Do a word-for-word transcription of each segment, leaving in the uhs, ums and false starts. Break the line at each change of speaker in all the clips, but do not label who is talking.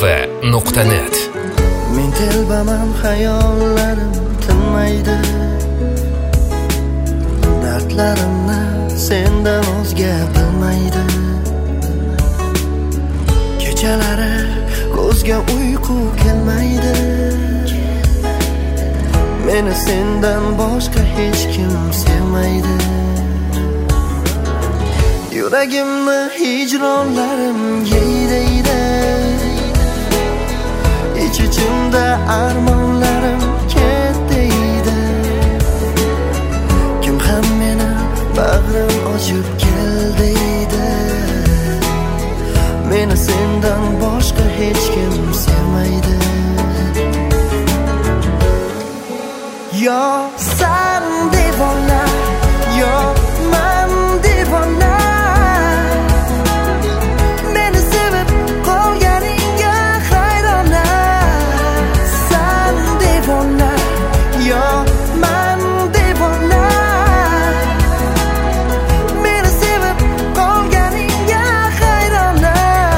mustafa nuqta net.
Men telbaman, hayollarim tinmaydi. Dardlarimni sendan o'zga bilmaydi. Kechalari ko'zga uyqu kelmaydi. Meni sendan boshqa hech kim sevmaydi. Yuragimni hijronlarim yeydaydi. Ich-ichimda armonlarim ketdaydi. Kim ham meni bag'rim ochib kel deydi. Meni sendan boshqa hech kim sevmaydi. Yo sen devona, yo men devona. Meni sevib qolganingga hayrona. Sen devona, yo men devona. Meni sevib qolganingga hayrona.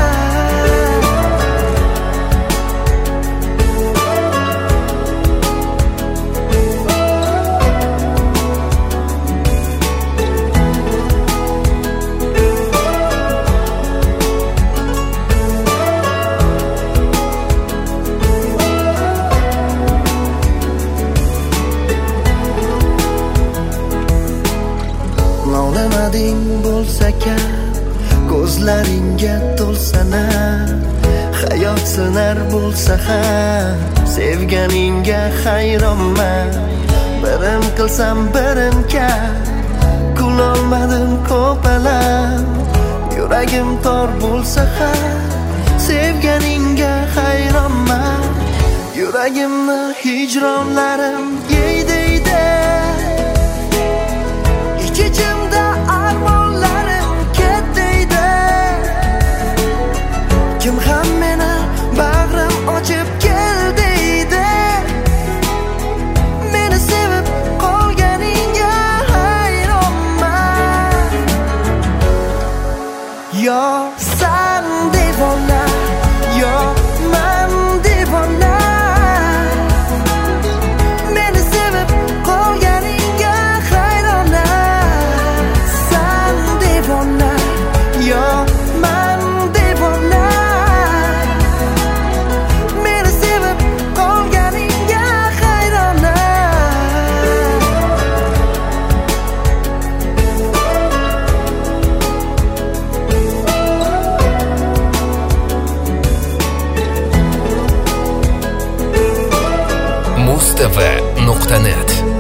Lolamading bo'lsa-ka, ko'zlaringga to'lsana. Hayot sinar bo'lsa ham, sevganingga hayronman. Birim qilsam birim ka, kulolmadim ko'palam. Yuragim tor bo'lsa ham, sevganingga hayronman. Yuragimni hijronlarim yeydaydi. Ich-ichimda armonlarim ketdaydi. Kim ham meni bag'rim ochib kel deydi. Meni sevib qolganingga hayronman. Yo sen devona, yo men devona. Meni sevib qolganingga hayrona. Sen devona, yo men devona. Meni sevib qolganingga hayrona.
mustafa nuqta net